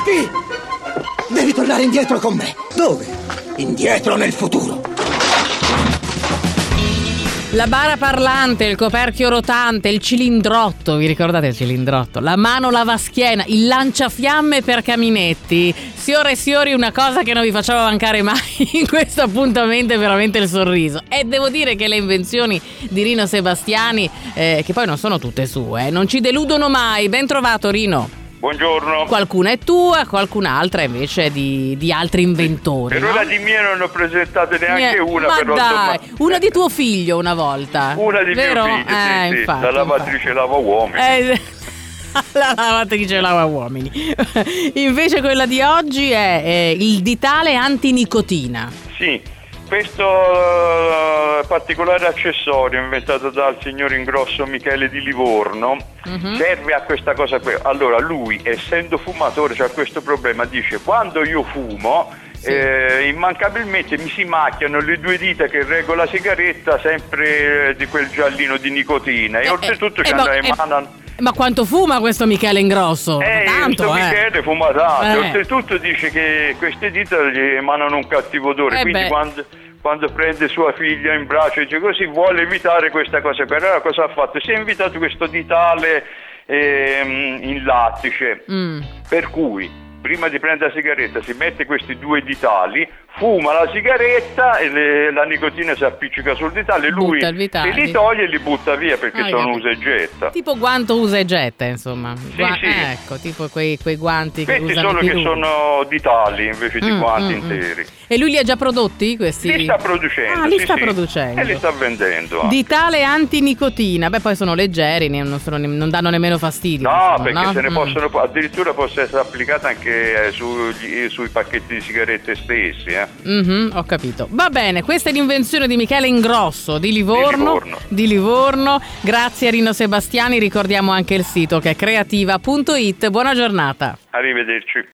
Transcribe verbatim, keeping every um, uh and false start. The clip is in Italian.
Capi! Devi tornare indietro con me. Dove? Indietro nel futuro. La bara parlante, il coperchio rotante, il cilindrotto, vi ricordate il cilindrotto? La mano lavaschiena, il lanciafiamme per caminetti. Signore e signori, una cosa che non vi faceva mancare mai in questo appuntamento è veramente il sorriso. E devo dire che le invenzioni di Rino Sebastiani, eh, che poi non sono tutte sue, eh, non ci deludono mai. Ben trovato, Rino. Buongiorno. Qualcuna è tua, qualcun'altra invece di, di altri inventori. Per no? ora di mie non ne ho presentate neanche Eh, una. ma però, dai, insomma, una di tuo figlio una volta. Una di Vero? mio figlio, Eh, sì, sì, infatti, la lavatrice lava uomini. Eh, la lavatrice lava uomini. Invece quella di oggi è, è il ditale antinicotina. Sì, questo uh, particolare accessorio inventato dal signor Ingrosso Michele di Livorno uh-huh. serve a questa cosa qui. Allora lui, essendo fumatore, c'ha questo problema, dice: quando io fumo sì. eh, immancabilmente mi si macchiano le due dita che reggo la sigaretta sempre eh, di quel giallino di nicotina e eh, oltretutto eh, ci eh, hanno eh, emanano. Ma quanto fuma questo Michele Ingrosso? Eh, tanto, questo eh. Michele fuma tanto. Eh. Oltretutto dice che queste dita gli emanano un cattivo odore, Eh quindi beh. quando, quando prende sua figlia in braccio e dice così, vuole evitare questa cosa. Per allora cosa ha fatto? Si è invitato questo ditale ehm, in lattice, mm. per cui prima di prendere la sigaretta si mette questi due ditali, fuma la sigaretta e le, la nicotina si appiccica sul ditale, lui se li toglie e li butta via perché ah, sono usa e getta. Tipo guanto usa e getta, insomma. Sì, Gua- sì. Eh, ecco, tipo quei, quei guanti Questi che usano solo che sono ditali invece di mm, guanti mm, interi. Mm. E lui li ha già prodotti questi? Li sta producendo. Ah, li sì, sta sì. producendo. E li sta vendendo. Anche. Ditale antinicotina. Beh, poi sono leggeri, non, sono, non danno nemmeno fastidio. No, insomma, perché no? se ne mm. possono, addirittura possa essere applicata anche eh, sugli, sui pacchetti di sigarette stessi. Eh. Mm-hmm, ho capito. Va bene, questa è l'invenzione di Michele Ingrosso di Livorno, di Livorno. Di Livorno. Grazie a Rino Sebastiani. Ricordiamo anche il sito che è creativa punto it. Buona giornata. Arrivederci.